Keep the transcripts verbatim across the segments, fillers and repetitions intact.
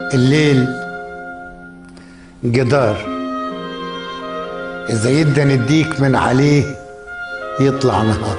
الليل جدار، إذا يدن الديك من عليه يطلع نهار،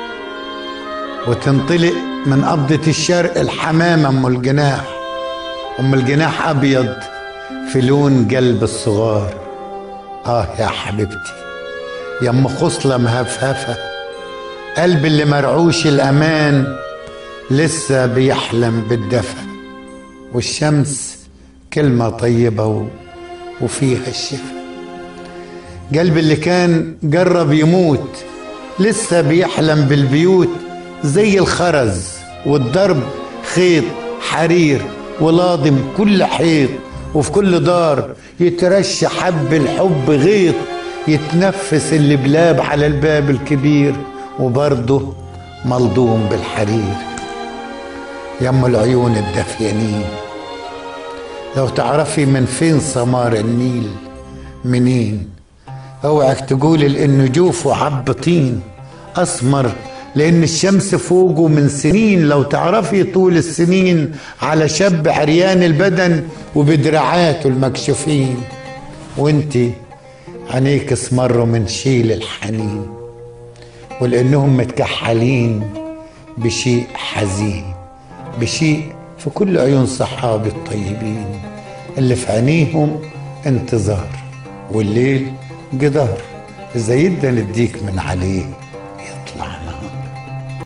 وتنطلق من قبضة الشرق الحمامة أم الجناح، أم الجناح أبيض في لون قلب الصغار. آه يا حبيبتي يا أم خصلة مهفهفة، قلب اللي مرعوش الأمان لسه بيحلم بالدفى، والشمس كلمة طيبة وفيها الشفا. قلب اللي كان جرب يموت لسه بيحلم بالبيوت زي الخرز، والضرب خيط حرير ولاضم كل حيط، وفي كل دار يترش حب الحب غيط، يتنفس اللي بلاب على الباب الكبير وبرضه ملضوم بالحرير. يم العيون الدفيانين، لو تعرفي من فين ثمار النيل منين، اوعك تقولي لانه جوفه حب طين اسمر، لان الشمس فوقه من سنين. لو تعرفي طول السنين على شاب عريان البدن وبدراعاته المكشوفين، وانتي عينيك اسمروا من شيل الحنين، ولانهم متكحلين بشيء حزين، بشيء في كل عيون صحابي الطيبين اللي في عينيهم انتظار، والليل جدار إذا يدن الديك من عليه